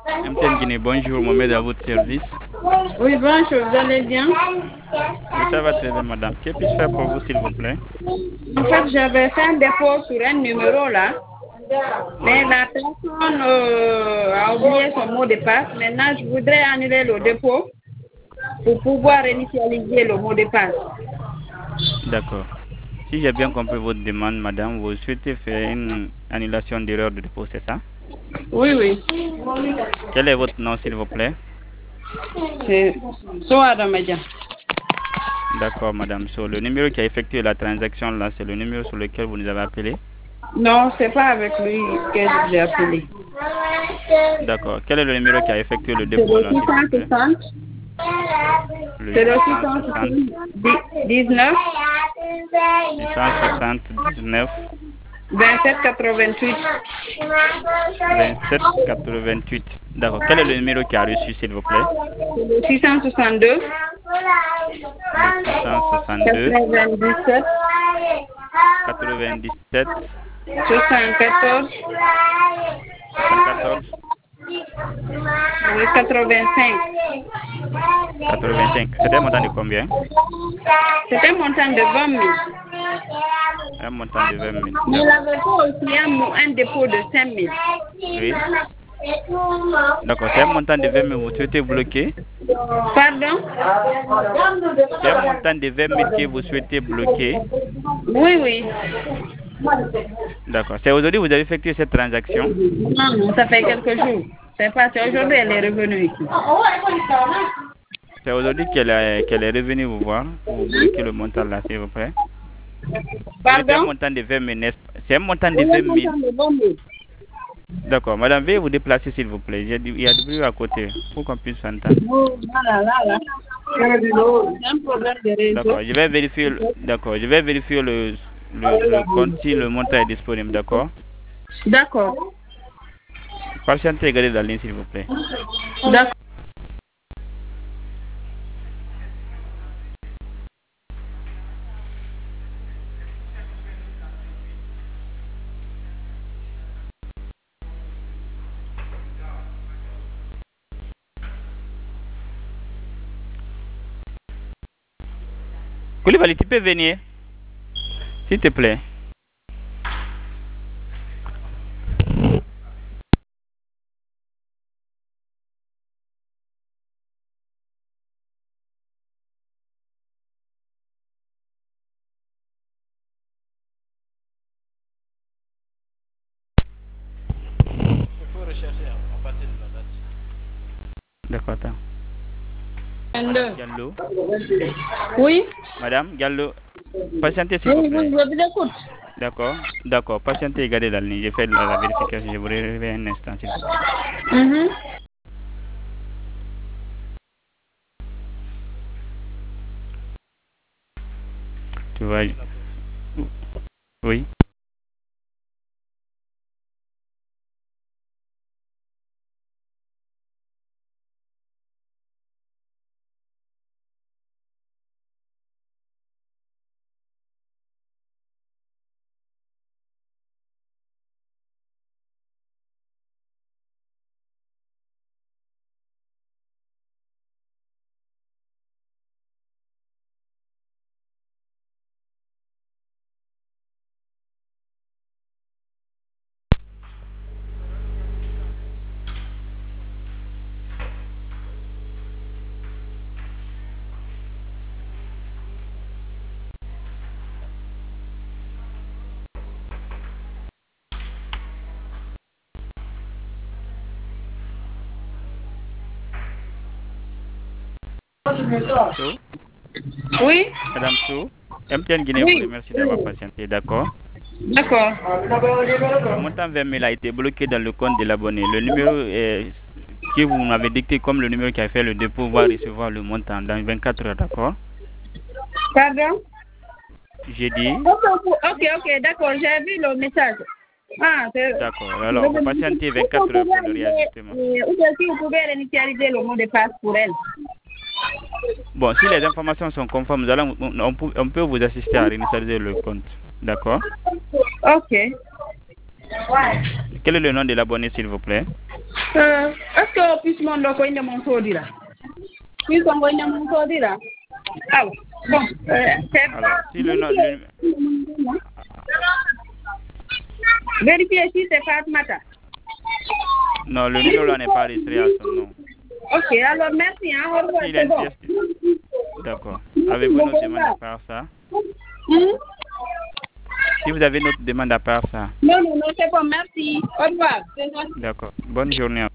MTN Guinée, bonjour, Mohamed à votre service. Oui, bonjour, vous allez bien? Oui, ça va très bien, madame. Que puis-je faire pour vous, s'il vous plaît? En fait, j'avais fait un dépôt sur un numéro là, mais Oui. la personne a oublié son mot de passe. Maintenant, je voudrais annuler le dépôt pour pouvoir D'accord. initialiser le mot de passe. D'accord. Si j'ai bien compris votre demande, madame, vous souhaitez faire une annulation d'erreur de dépôt, c'est ça? Oui, oui. Quel est votre nom, s'il vous plaît? C'est Soada Madia. D'accord, madame. Sur le numéro qui a effectué la transaction, là, c'est le numéro sur lequel vous nous avez appelé. Non, c'est pas avec lui que j'ai appelé. D'accord. Quel est le numéro qui a effectué le C'est dépôt, le là, s'il vous plaît? 660. Le C'est le 660, 619 679, 2788. 27 88. D'accord. Quel est le numéro qui a reçu, s'il vous plaît? C'est le 662 Le 662, 97 97, 74 74, oui, 85. 85. C'était un montant de combien? C'est un montant de 20 000. Un montant de 20 000. Mais il D'accord. avait pas aussi un dépôt de 5 000. Oui. D'accord. C'est un montant de 20 000. Vous souhaitez bloquer? Pardon? C'est un montant de 20 000 que vous souhaitez bloquer? Oui, oui. D'accord. C'est aujourd'hui que vous avez effectué cette transaction? Non, non, ça fait quelques jours. C'est pas aujourd'hui, elle est revenue ici. C'est aujourd'hui qu'elle est revenue vous voir pour bloquer le montant là, s'il vous plaît. Oui, c'est un Pardon? montant de 20 000, n'est-ce pas? C'est un montant de Oui, un 20 000. montant de 20 000. D'accord. Madame, veuillez vous déplacer, s'il vous plaît. Il y a du bruit à côté pour qu'on puisse s'entendre. Oh, là, là, là. C'est un problème de réseau. D'accord. Je vais vérifier, d'accord. Je vais vérifier le compte si le montant est disponible. D'accord. D'accord. Patientez et gardez la ligne, s'il vous plaît. D'accord. Koulibaly, tu peux venir, s'il te plaît. Il faut rechercher à partir de la date. D'accord, attends. 22. Gallo. Oui? Madame Gallo, patientez, s'il vous Oui, oui, plaît. je vous écoute. D'accord. D'accord. Patientez et gardez la ligne. Je fais la vérification. Je vous reviens un instant, s'il vous plaît. Mhm. Tu vois. Oui. So, Oui? Madame So, MTN Guinée vous Oui. remercie d'avoir patienté. D'accord. D'accord. Le montant 20 000 a été bloqué dans le compte de l'abonné. Le numéro que vous m'avez dicté comme le numéro qui a fait le dépôt va recevoir le montant dans 24 heures, d'accord? Pardon? J'ai dit, Ok, ok, ok, d'accord, j'ai vu le message. Ah, c'est... d'accord. Alors, vous patientez 24 heures pour le réajustement. Ou bien si vous pouvez réinitialiser le mot de passe pour elle. Bon, si les informations sont conformes, on peut vous assister à réinitialiser le compte. D'accord? Ok. Quel est le nom de l'abonné, s'il vous plaît? Est-ce que puisse mon doco de mon todi là? Puis on va mon todi là. Ah bon, alors, si vérifiez si c'est Fatmata. non, le numéro là n'est pas enregistré à son nom. Ok, alors merci. Hein, au revoir, c'est bon. D'accord. Avez-vous une autre demande à part ça? Si vous avez une autre demande à part ça. Non, c'est bon, merci. Au revoir. D'accord. Bonne journée à vous.